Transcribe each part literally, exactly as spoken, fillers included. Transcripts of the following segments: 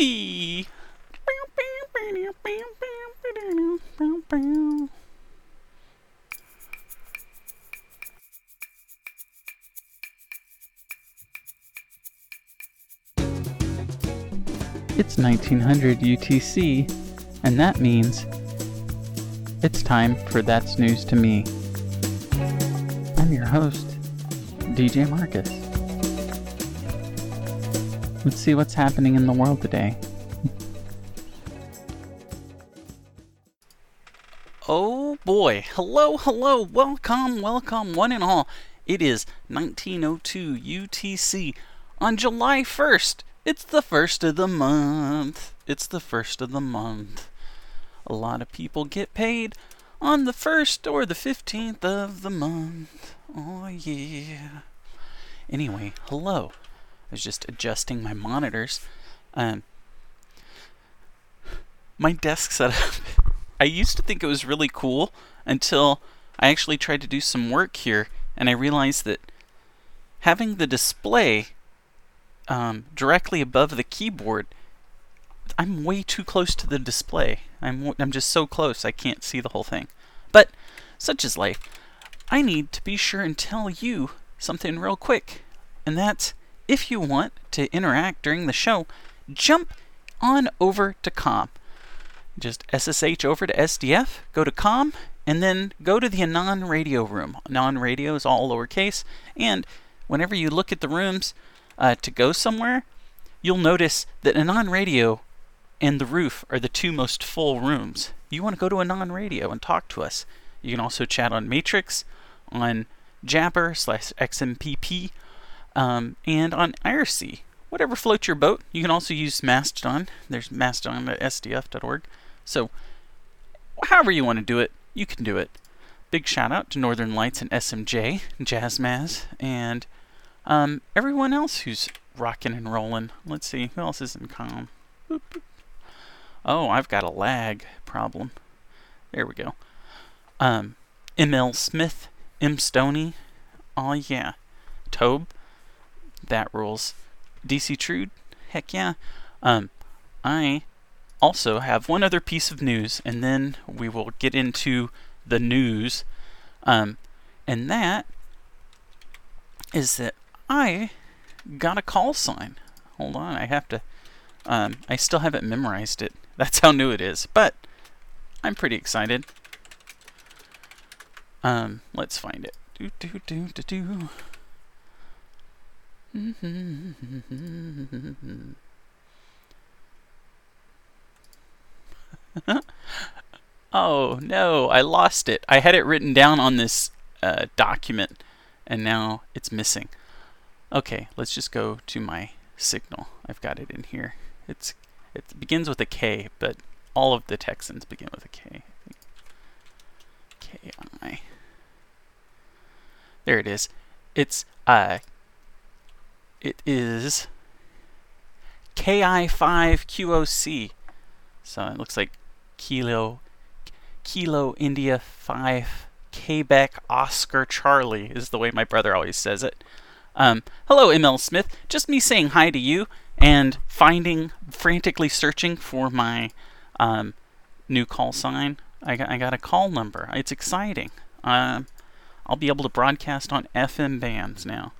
Whee! It's nineteen hundred U T C, and that means it's time for That's News to Me. I'm your host, D J Marcus. Let's see what's happening in the world today. Oh boy, hello, hello, welcome, welcome, one and all. It is nineteen oh two U T C on July first. It's the first of the month. It's the first of the month. A lot of people get paid on the first or the fifteenth of the month. Oh yeah. Anyway, hello. I was just adjusting my monitors. Um, my desk setup. I used to think it was really cool until I actually tried to do some work here, and I realized that having the display um, directly above the keyboard, I'm way too close to the display. I'm I'm just so close I can't see the whole thing. But such is life. I need to be sure and tell you something real quick, and that's if you want to interact during the show, jump on over to com. Just S S H over to S D F, go to com, and then go to the Anon Radio room. Anon Radio is all lowercase, and whenever you look at the rooms uh, to go somewhere, you'll notice that Anon Radio and the roof are the two most full rooms. You want to go to Anon Radio and talk to us. You can also chat on Matrix, on Jabber slash X M P P, um, and on I R C. Whatever floats your boat. You can also use Mastodon. There's mastodon dot S D F dot org. So, however you want to do it, you can do it. Big shout out to Northern Lights and S M J, Jazzmaz, and um, everyone else who's rocking and rolling. Let's see, who else is in com? Boop, boop. Oh, I've got a lag problem. There we go. Um, M L Smith, M Stoney, oh yeah. Tobe, that rules. D C Trude, heck yeah. Um, I also have one other piece of news, and then we will get into the news. Um, and that is that I got a call sign. Hold on, I have to. Um, I still haven't memorized it. That's how new it is, but I'm pretty excited. Um, let's find it. Do do do do do. Oh no, I lost it. I had it written down on this uh, document, and now it's missing. Okay, let's just go to my signal. I've got it in here. It's it begins with a K, but all of the Texans begin with a K. K I. There it is. It's uh. It is K I five Q O C. So it looks like Kilo, Kilo India five Quebec Oscar Charlie is the way my brother always says it. Um, hello, M L Smith. Just me saying hi to you and finding, frantically searching for my um, new call sign. I got, I got a call number. It's exciting. Um, I'll be able to broadcast on F M bands now.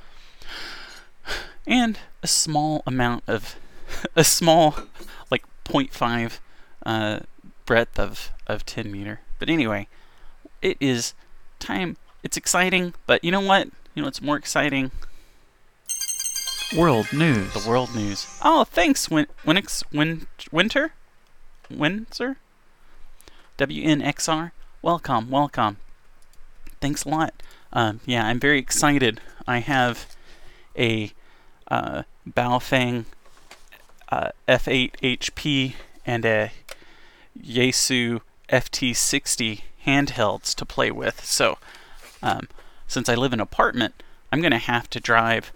And a small amount of, a small, like zero point five uh, breadth of, of ten meter. But anyway, it is time. It's exciting, but you know what? You know what's more exciting? World news. The world news. Oh, thanks, Win- Winix, Win- Winter? Windsor? W N X R? Welcome, welcome. Thanks a lot. Um, yeah, I'm very excited. I have a uh, Baofeng uh, F eight H P and a Yaesu F T sixty handhelds to play with. So, um, since I live in an apartment, I'm going to have to drive.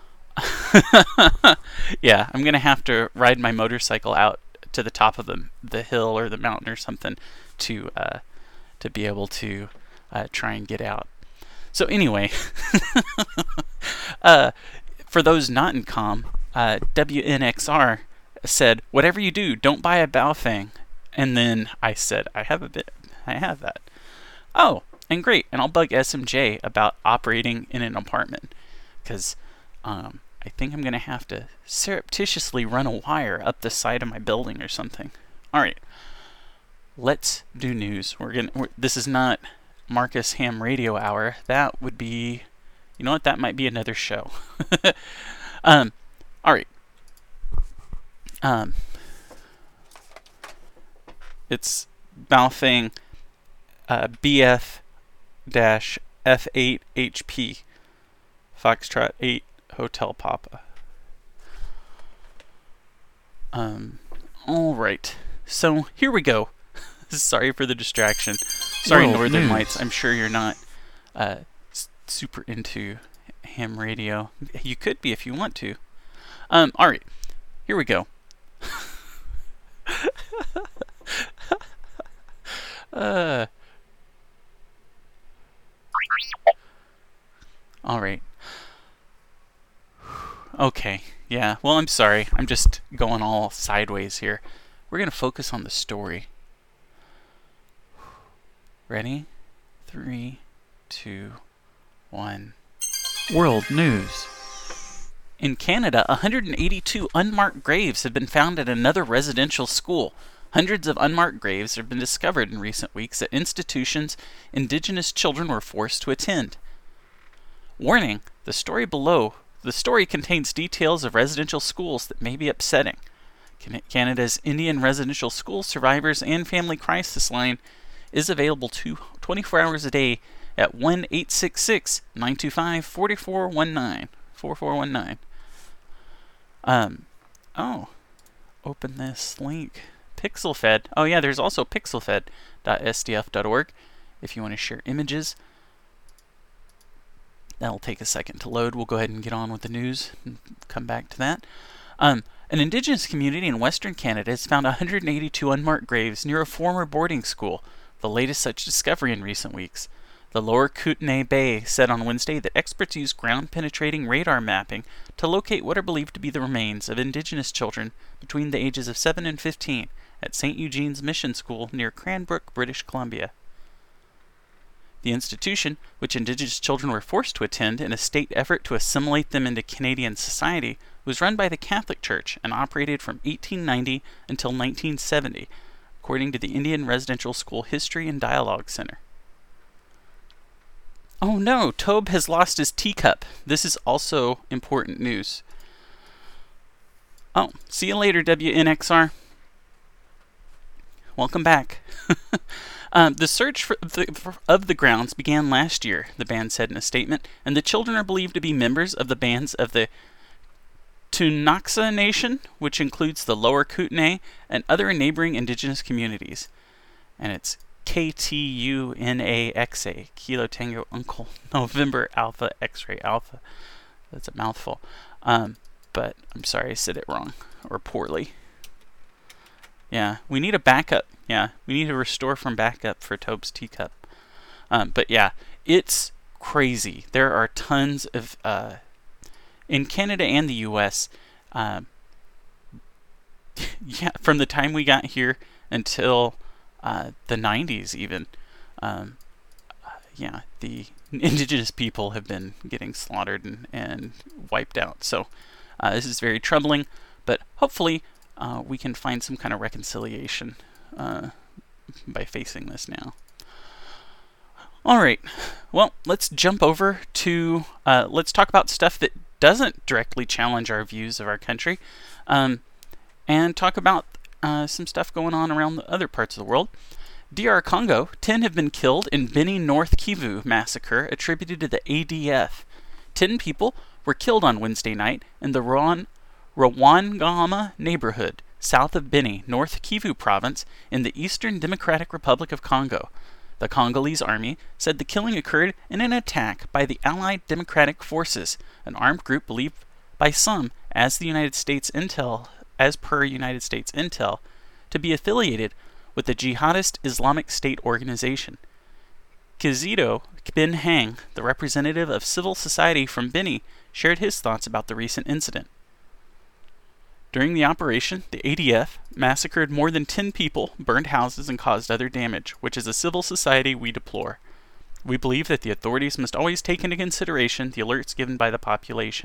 yeah, I'm going to have to ride my motorcycle out to the top of the the hill or the mountain or something to uh, to be able to uh, try and get out. So anyway, uh, for those not in comm, uh, W N X R said, "Whatever you do, don't buy a Baofeng." And then I said, "I have a bit. I have that." Oh, and great. And I'll bug S M J about operating in an apartment, because um, I think I'm gonna have to surreptitiously run a wire up the side of my building or something. All right, let's do news. We're gonna. We're, this is not Marcus Ham Radio Hour. That would be, you know what? That might be another show. um, all right. Um, it's Baofeng uh, B F F eight H P Foxtrot eight Hotel Papa. Um, all right. So here we go. Sorry for the distraction. Sorry, World Northern News. Lights. I'm sure you're not uh, s- super into ham radio. You could be if you want to. Um, all right. Here we go. uh. All right. Okay. Yeah. Well, I'm sorry. I'm just going all sideways here. We're going to focus on the story. Ready? Three, two, one. World News. In Canada, one hundred eighty-two unmarked graves have been found at another residential school. Hundreds of unmarked graves have been discovered in recent weeks at institutions Indigenous children were forced to attend. Warning, the story below, the story contains details of residential schools that may be upsetting. Can- Canada's Indian Residential School Survivors and Family Crisis Line is available to twenty-four hours a day at one eight six six, nine two five, four four one nine. four four one nine. Um, oh, open this link. PixelFed. Oh yeah, there's also pixelfed dot s d f dot org if you want to share images. That'll take a second to load. We'll go ahead and get on with the news and come back to that. Um, an Indigenous community in Western Canada has found one hundred eighty-two unmarked graves near a former boarding school, the latest such discovery in recent weeks. The Lower Kootenay Bay said on Wednesday that experts used ground-penetrating radar mapping to locate what are believed to be the remains of Indigenous children between the ages of seven and fifteen at Saint Eugene's Mission School near Cranbrook, British Columbia. The institution, which Indigenous children were forced to attend in a state effort to assimilate them into Canadian society, was run by the Catholic Church and operated from eighteen ninety until nineteen seventy, according to the Indian Residential School History and Dialogue Center. Oh no, Tobe has lost his teacup. This is also important news. Oh, see you later, W N X R. Welcome back. um, the search for the, for, of the grounds began last year, the band said in a statement, and the children are believed to be members of the bands of the Tunaxa Nation, which includes the Lower Kootenay and other neighboring Indigenous communities. And it's K T U N A X A, Kilo Tango Uncle November Alpha X-Ray Alpha. That's a mouthful. Um, but I'm sorry I said it wrong or poorly. Yeah, we need a backup. Yeah, we need to restore from backup for Tobe's teacup. Um, but yeah, it's crazy. There are tons of, uh, in Canada and the U S, um, yeah, from the time we got here until uh, the nineties even, um, uh, yeah, the Indigenous people have been getting slaughtered and, and wiped out. So uh, this is very troubling, but hopefully uh, we can find some kind of reconciliation uh, by facing this now. All right, well, let's jump over to, uh, let's talk about stuff that doesn't directly challenge our views of our country, um, and talk about uh, some stuff going on around the other parts of the world. D R Congo, ten have been killed in Beni North Kivu massacre attributed to the A D F. Ten people were killed on Wednesday night in the Rwan, Rawangama neighborhood, south of Beni, North Kivu province, in the Eastern Democratic Republic of Congo. The Congolese army said the killing occurred in an attack by the Allied Democratic Forces, an armed group believed by some, as the United States intel, as per United States intel, to be affiliated with the jihadist Islamic State organization. Kizito Ben Hang, the representative of civil society from Beni, shared his thoughts about the recent incident. During the operation, the A D F massacred more than ten people, burned houses, and caused other damage, which as a civil society we deplore. We believe that the authorities must always take into consideration the alerts given by the population.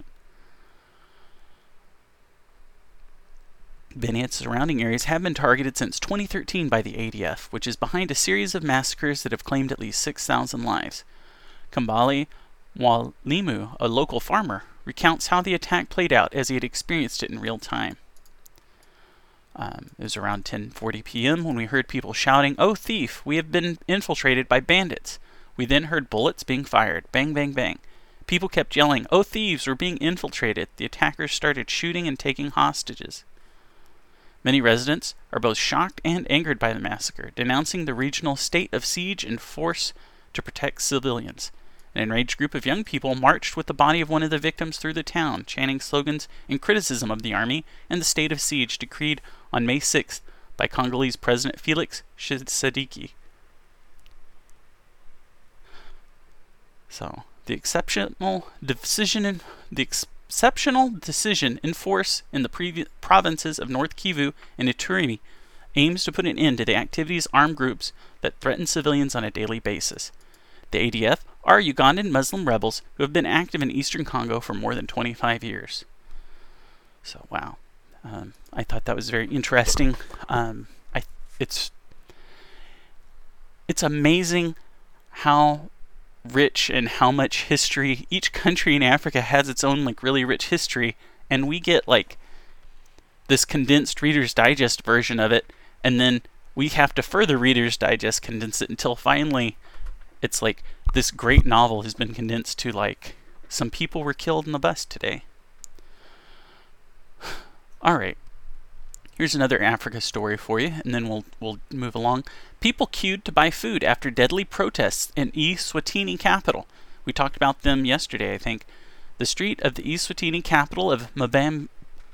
Beni and surrounding areas have been targeted since twenty thirteen by the A D F, which is behind a series of massacres that have claimed at least six thousand lives. Kambale Mwalimu, a local farmer, recounts how the attack played out as he had experienced it in real time. Um, it was around ten forty p.m. when we heard people shouting, "Oh thief, we have been infiltrated by bandits." We then heard bullets being fired. Bang, bang, bang. People kept yelling, "Oh thieves, we're being infiltrated." The attackers started shooting and taking hostages. Many residents are both shocked and angered by the massacre, denouncing the regional state of siege and force to protect civilians. An enraged group of young people marched with the body of one of the victims through the town, chanting slogans in criticism of the army and the state of siege decreed on May sixth by Congolese President Felix Tshisekedi. So, the exceptional decision in, the exceptional decision in force in the previ- provinces of North Kivu and Ituri aims to put an end to the activities of armed groups that threaten civilians on a daily basis. The A D F are Ugandan Muslim rebels who have been active in eastern Congo for more than twenty-five years. So, wow. Um, I thought that was very interesting. Um, I, it's, it's amazing how rich and how much history each country in Africa has its own like really rich history, and we get like this condensed Reader's Digest version of it, and then we have to further Reader's Digest condense it until finally it's like this great novel has been condensed to like some people were killed in the bus today. Alright, here's another Africa story for you, and then we'll we'll move along. People queued to buy food after deadly protests in Eswatini capital. We talked about them yesterday, I think. The street of the Eswatini capital of Mbam,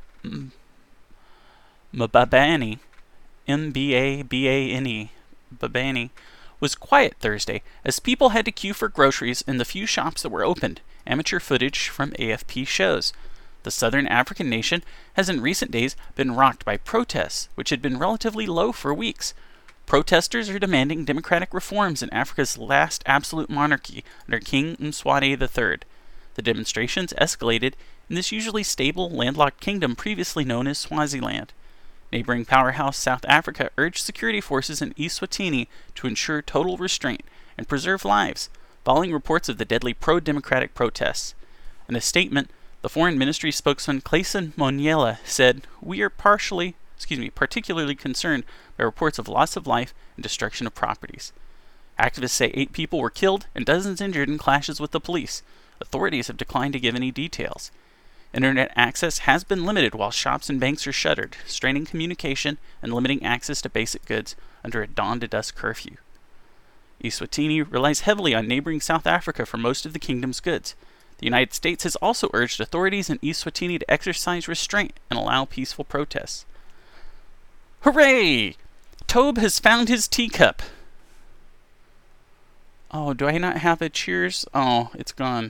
Mbabane, M B A B A N E, Mbabane, was quiet Thursday as people had to queue for groceries in the few shops that were opened. Amateur footage from A F P shows. The southern African nation has in recent days been rocked by protests, which had been relatively low for weeks. Protesters are demanding democratic reforms in Africa's last absolute monarchy under King Mswati the third. The demonstrations escalated in this usually stable, landlocked kingdom previously known as Swaziland. Neighboring powerhouse South Africa urged security forces in Eswatini to ensure total restraint and preserve lives, following reports of the deadly pro-democratic protests. In a statement, the Foreign Ministry spokesman Clayson Monyela said, "We are partially, excuse me, particularly concerned by reports of loss of life and destruction of properties." Activists say eight people were killed and dozens injured in clashes with the police. Authorities have declined to give any details. Internet access has been limited while shops and banks are shuttered, straining communication and limiting access to basic goods under a dawn-to-dusk curfew. Eswatini relies heavily on neighboring South Africa for most of the kingdom's goods. The United States has also urged authorities in Eswatini to exercise restraint and allow peaceful protests. Hooray! Tobe has found his teacup. Oh, do I not have a cheers? Oh, it's gone.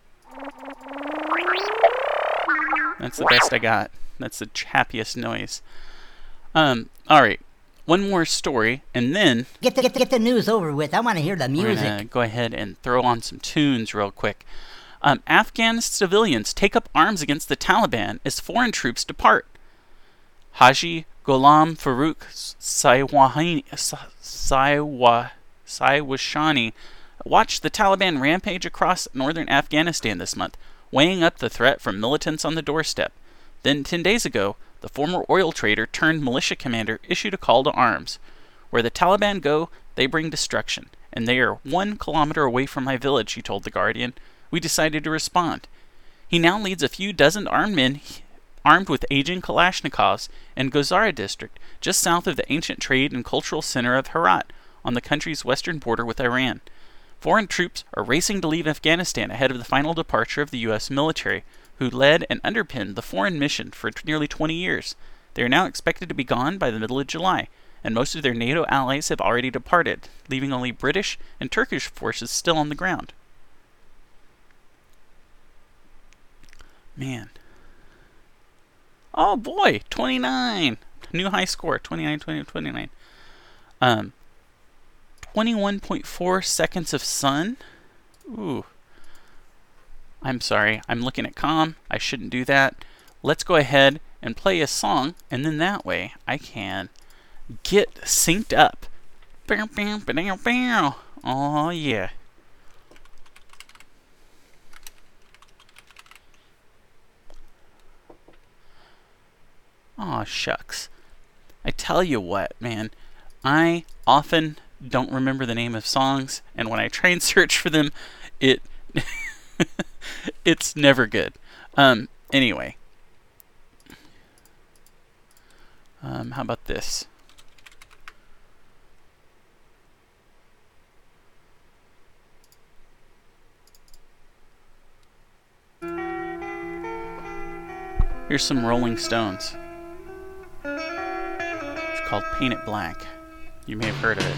That's the best I got. That's the happiest noise. Um, alright. One more story, and then... Get the, get, the, get the news over with. I want to hear the music. We're going to go ahead and throw on some tunes real quick. Um, Afghan civilians take up arms against the Taliban as foreign troops depart. Haji Ghulam Farooq Saiwahani, Saiwa, Saiwashani watched the Taliban rampage across northern Afghanistan this month, weighing up the threat from militants on the doorstep. Then, ten days ago, the former oil trader turned militia commander issued a call to arms. Where the Taliban go, they bring destruction, and they are one kilometer away from my village, he told The Guardian. We decided to respond. He now leads a few dozen armed men armed with aging Kalashnikovs in Gozara district, just south of the ancient trade and cultural center of Herat, on the country's western border with Iran. Foreign troops are racing to leave Afghanistan ahead of the final departure of the U S military, who led and underpinned the foreign mission for nearly twenty years. They are now expected to be gone by the middle of July, and most of their NATO allies have already departed, leaving only British and Turkish forces still on the ground. Man. Oh boy, twenty-nine. New high score, twenty-nine, twenty, twenty-nine. Um, twenty-one point four seconds of sun. Ooh. I'm sorry, I'm looking at comm. I shouldn't do that. Let's go ahead and play a song, and then that way I can get synced up. Oh yeah. Aw, shucks. I tell you what, man. I often don't remember the name of songs, and when I try and search for them, it it's never good. Um, anyway. Um, how about this? Here's some Rolling Stones. It's called Paint It Black. You may have heard of it.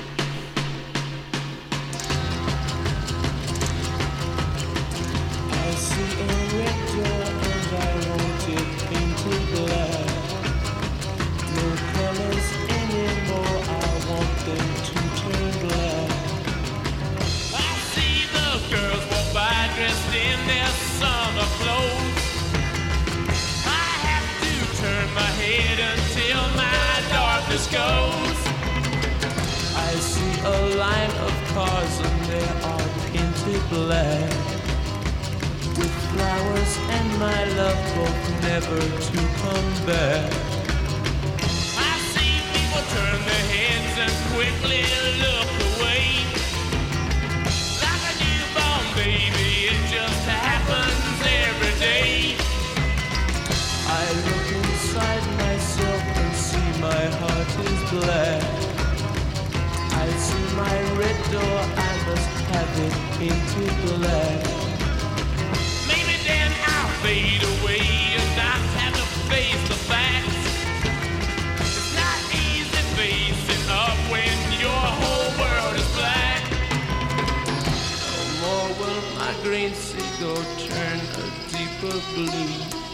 I see a red door and I want it painted black. No colors anymore, I want them to turn black. I see the girls walk by dressed in their summer clothes. I have to turn my head until my darkness goes. I see a line of cars and they are painted black, with flowers and my love both never to come back. I see people turn their heads and quickly look away. Like a newborn baby, it just happens every day. I look inside myself and see my heart is black. I see my red door, I must have it painted black. Maybe then I'll fade away and not have to face the facts. It's not easy facing up when your whole world is black. No more will my green seagull turn a deeper blue.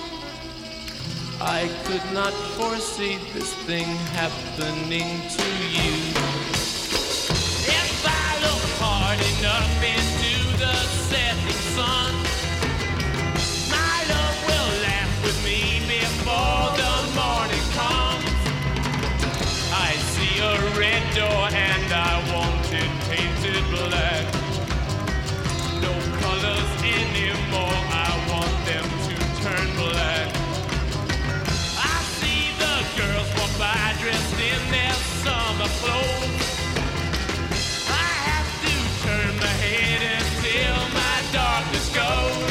I could not foresee this thing happening to you. If I look hard enough into the setting sun, my love will laugh with me before the morning comes. I see a red door and I want it painted black. No colors anymore, I want them to turn black. I see the girls walk by dressed in their summer clothes. I have to turn my head until my darkness goes.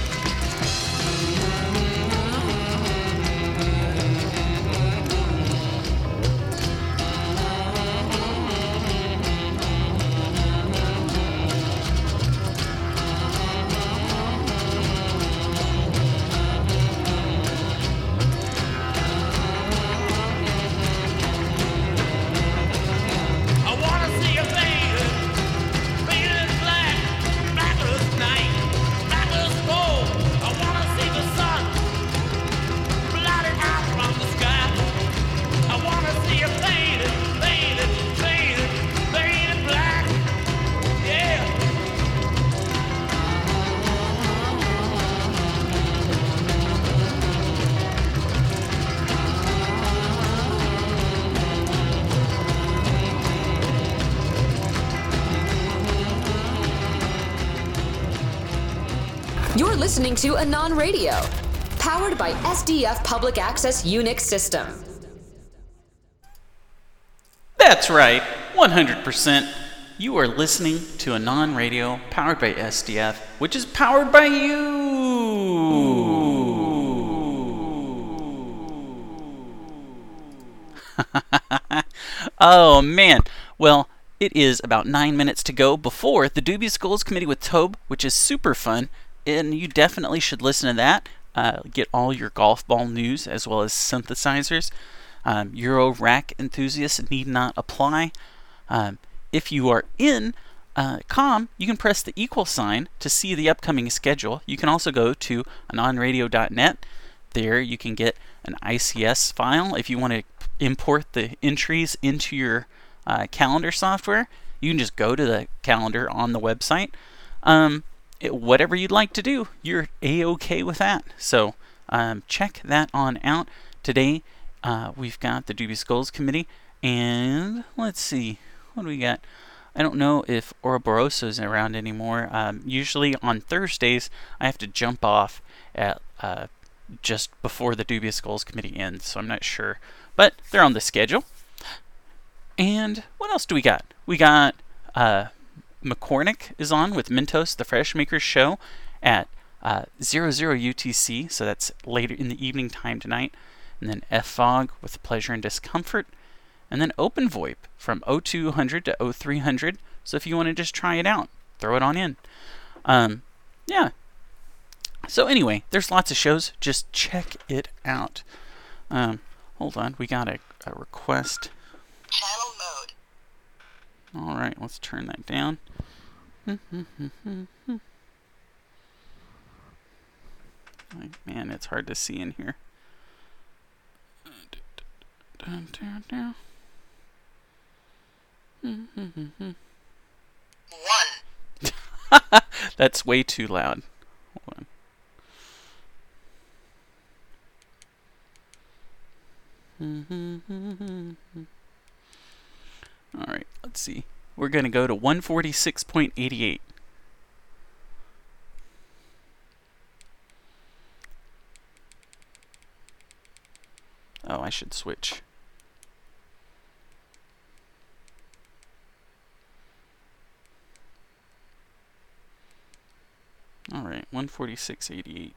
I wanna see a painted, painted black, black as night, black as coal. I wanna see the sun blotted out from the sky. I wanna see a painted, painted, painted, painted black. Yeah. You're listening to Anon Radio, powered by S D F Public Access Unix System. That's right, one hundred percent. You are listening to Anon Radio, powered by S D F, which is powered by you. Oh, man. Well, it is about nine minutes to go before the Dubious Goals Committee with Tobe, which is super fun, and you definitely should listen to that. Uh, get all your golf ball news as well as synthesizers. Um, Euro rack enthusiasts need not apply. Um, if you are in uh, COM, you can press the equal sign to see the upcoming schedule. You can also go to anon radio dot net there you can get an I C S file if you want to import the entries into your uh, calendar software. You can just go to the calendar on the website. Um, it, whatever you'd like to do, you're A-okay with that. So um, check that on out. Today uh, we've got the Dubious Goals Committee, and let's see, what do we got? I don't know if Ouroboros's around anymore. Um, usually on Thursdays, I have to jump off at uh, just before the Dubious Goals Committee ends, so I'm not sure. But they're on the schedule. And what else do we got? We got uh, McCormick is on with Mentos, the Fresh Makers Show at uh, zero zero U T C, so that's later in the evening time tonight. And then F F O G with Pleasure and Discomfort. And then OpenVoIP from oh two hundred to oh three hundred. So if you want to just try it out, throw it on in. Um, yeah. So anyway, there's lots of shows. Just check it out. Um, hold on. We got a, a request. Channel mode. All right. Let's turn that down. Man, it's hard to see in here. One. That's way too loud. Hold on. All right, let's see. We're going to go to one forty-six point eight eight. Oh, I should switch. All right, one forty-six point eight eight.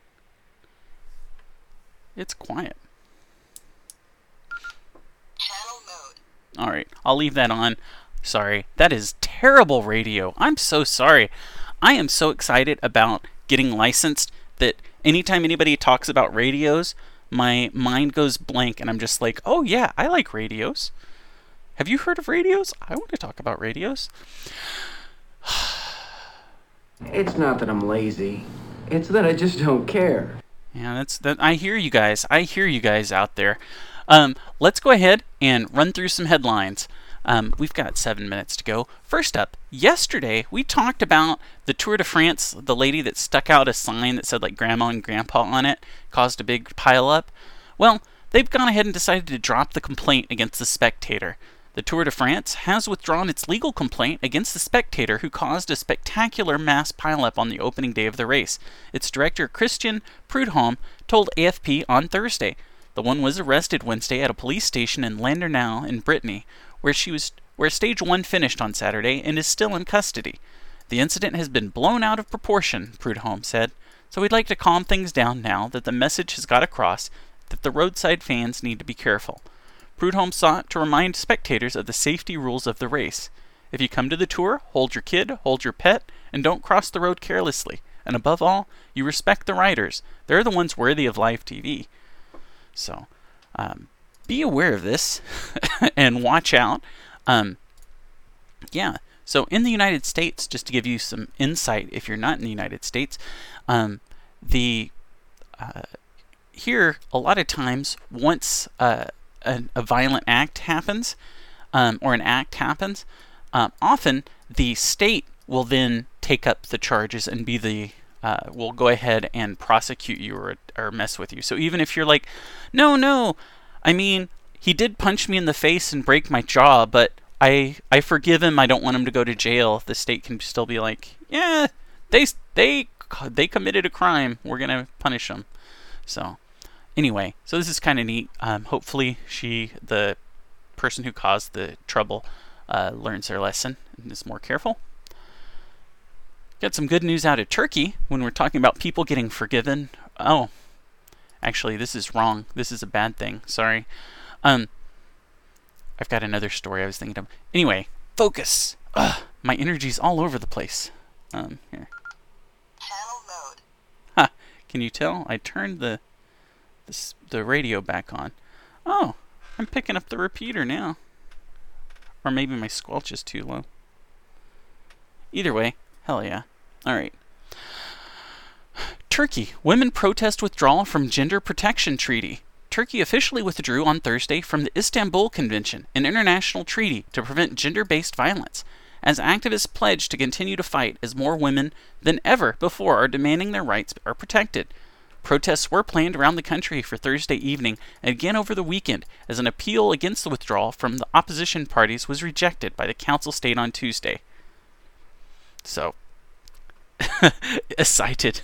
It's quiet. Channel mode. All right, I'll leave that on. Sorry, that is terrible radio. I'm so sorry. I am so excited about getting licensed that anytime anybody talks about radios, my mind goes blank and I'm just like, oh yeah, I like radios. Have you heard of radios? I want to talk about radios. It's not that I'm lazy. It's that I just don't care. Yeah, that's that. I hear you guys. I hear you guys out there. Um, let's go ahead and run through some headlines. Um, we've got seven minutes to go. First up, yesterday we talked about the Tour de France, the lady that stuck out a sign that said like Grandma and Grandpa on it, caused a big pile up. Well, they've gone ahead and decided to drop the complaint against the Spectator. The Tour de France has withdrawn its legal complaint against the Spectator who caused a spectacular mass pileup on the opening day of the race. Its director, Christian Prudhomme, told A F P on Thursday. The one was arrested Wednesday at a police station in Landernau in Brittany, where she was where stage one finished on Saturday and is still in custody. The incident has been blown out of proportion, Prudhomme said, so we'd like to calm things down now that the message has got across that the roadside fans need to be careful. Prudhomme sought to remind spectators of the safety rules of the race. If you come to the tour, hold your kid, hold your pet, and don't cross the road carelessly. And above all, you respect the riders. They're the ones worthy of live T V. So, um, be aware of this and watch out. Um, yeah, so in the United States, just to give you some insight, if you're not in the United States, um, the uh, here a lot of times once uh, a, a violent act happens um, or an act happens, um, often the state will then take up the charges and be the Uh, will go ahead and prosecute you or, or mess with you. So even if you're like, no, no, I mean, he did punch me in the face and break my jaw, but I I forgive him. I don't want him to go to jail. The state can still be like, yeah, they they they committed a crime. We're gonna punish them. So anyway, so this is kind of neat. Um, hopefully, she the person who caused the trouble uh, learns their lesson and is more careful. Got some good news out of Turkey when we're talking about people getting forgiven. Oh, actually, this is wrong. This is a bad thing. Sorry. Um, I've got another story I was thinking of. Anyway, focus. Ugh, my energy's all over the place. Um, here. Channel mode. Ha! Can you tell? I turned the, the the radio back on. Oh, I'm picking up the repeater now. Or maybe my squelch is too low. Either way. Hell yeah. Alright. Turkey. Women protest withdrawal from Gender Protection Treaty. Turkey officially withdrew on Thursday from the Istanbul Convention, an international treaty to prevent gender-based violence, as activists pledge to continue to fight as more women than ever before are demanding their rights are protected. Protests were planned around the country for Thursday evening and again over the weekend as an appeal against the withdrawal from the opposition parties was rejected by the Council State on Tuesday. So, excited.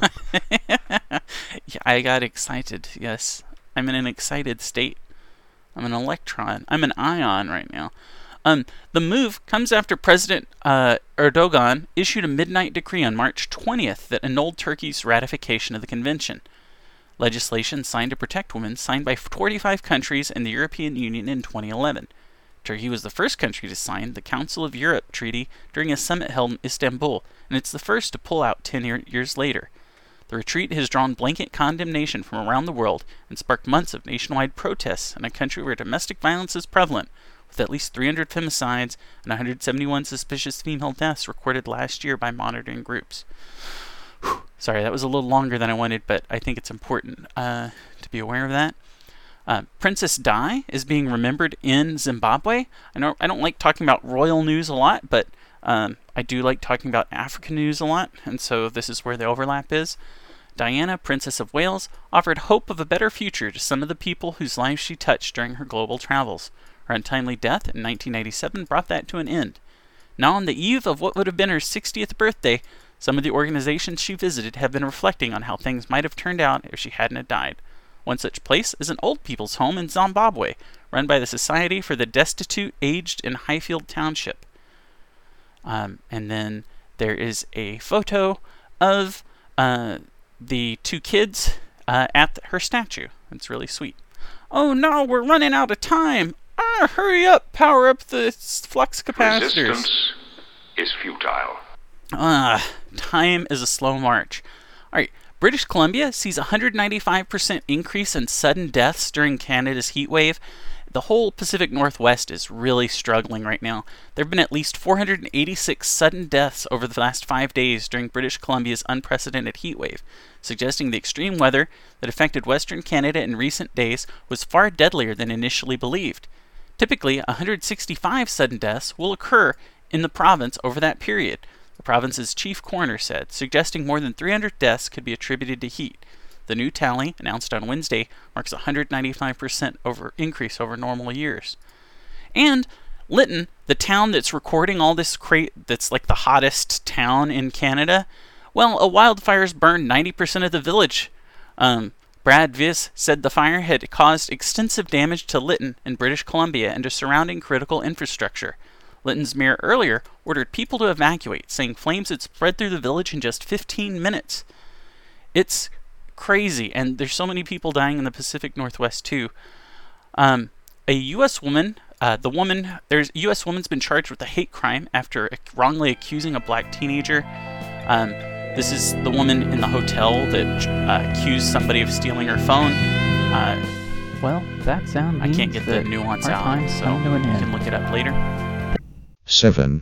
Yeah, I got excited, yes. I'm in an excited state. I'm an electron. I'm an ion right now. Um, the move comes after President uh, Erdogan issued a midnight decree on March twentieth that annulled Turkey's ratification of the convention. Legislation signed to protect women signed by forty-five countries in the European Union in twenty eleven. Turkey was the first country to sign the Council of Europe Treaty during a summit held in Istanbul, and it's the first to pull out ten year- years later. The retreat has drawn blanket condemnation from around the world and sparked months of nationwide protests in a country where domestic violence is prevalent, with at least three hundred femicides and one hundred seventy-one suspicious female deaths recorded last year by monitoring groups. Whew. Sorry, that was a little longer than I wanted, but I think it's important uh, to be aware of that. Uh, Princess Di is being remembered in Zimbabwe. I know I don't like talking about royal news a lot, but um, I do like talking about African news a lot, and so this is where the overlap is. Diana, Princess of Wales, offered hope of a better future to some of the people whose lives she touched during her global travels. Her untimely death in nineteen ninety-seven brought that to an end. Now on the eve of what would have been her sixtieth birthday, some of the organizations she visited have been reflecting on how things might have turned out if she hadn't have died. One such place is an old people's home in Zimbabwe, run by the Society for the Destitute Aged in Highfield Township. Um, and then there is a photo of uh, the two kids uh, at her statue. It's really sweet. Oh no, we're running out of time! Ah, hurry up! Power up the flux capacitors! Resistance is futile. Ah, time is a slow march. Alright, British Columbia sees a one hundred ninety-five percent increase in sudden deaths during Canada's heat wave. The whole Pacific Northwest is really struggling right now. There have been at least four hundred eighty-six sudden deaths over the last five days during British Columbia's unprecedented heat wave, suggesting the extreme weather that affected Western Canada in recent days was far deadlier than initially believed. Typically, one hundred sixty-five sudden deaths will occur in the province over that period, the province's chief coroner said, suggesting more than three hundred deaths could be attributed to heat. The new tally, announced on Wednesday, marks a one hundred ninety-five percent over increase over normal years. And Lytton, the town that's recording all this cra- that's like the hottest town in Canada, well, a wildfire's burned ninety percent of the village. Um, Brad Viss said the fire had caused extensive damage to Lytton in British Columbia and to surrounding critical infrastructure. Lytton's mayor earlier ordered people to evacuate, saying flames had spread through the village in just fifteen minutes. It's crazy, and there's so many people dying in the Pacific Northwest too. Um, a U S woman, uh, the woman, there's a U S woman's been charged with a hate crime after wrongly accusing a black teenager. Um, this is the woman in the hotel that uh, accused somebody of stealing her phone. Uh, Well, that sound I means can't get the that nuance our out, time's so come to an you end. can look it up later. seven